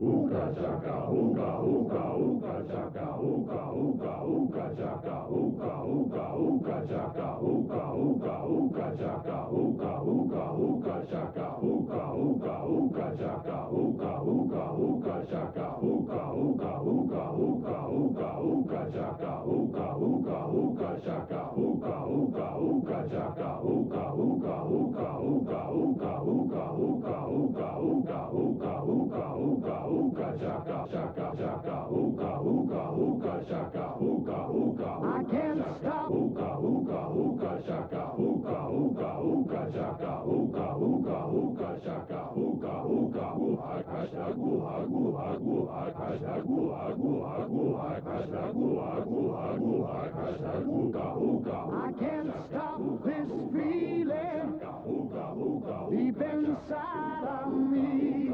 Ooga chaka, ooga, ooga, ooga chaka, ooga, ooga, ooga chaka, ooga, ooga, ooga chaka, ooga, ooga, ooga chaka, ooga, ooga, ooga chaka, ooga, ooga, ooga chaka, ooga, ooga, ooga chaka, ooga, ooga, ooga, ooga, ooga, ooga chaka, ooga, ooga, ooga chaka, ooga, ooga, ooga chaka, ooga, ooga, ooga, ooga, ooga, ooga, ooga, ooga, ooga, ooga, ooga, ooga, ooga chaka, chaka, chaka, ooga, ooga, ooga chaka, ooga, ooga, I can't stop. Ooga, ooga, ooga chaka, ooga, ooga, ooga chaka, ooga, ooga, ooga chaka, ooga, ooga, ooga chaka, ooga, ooga, ooga chaka, ooga, ooga, ooga chaka, ooga, ooga, ooga chaka, ooga, ooga. I can't stop this feeling deep inside of me.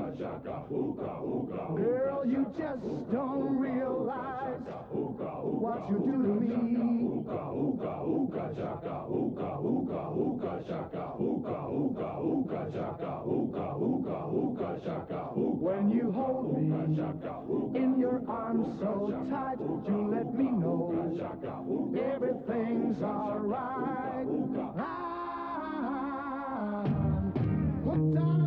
Girl, you just don't realize what you do to me. When you hold me in your arms so tight, you let me know everything's alright. I'm hooked on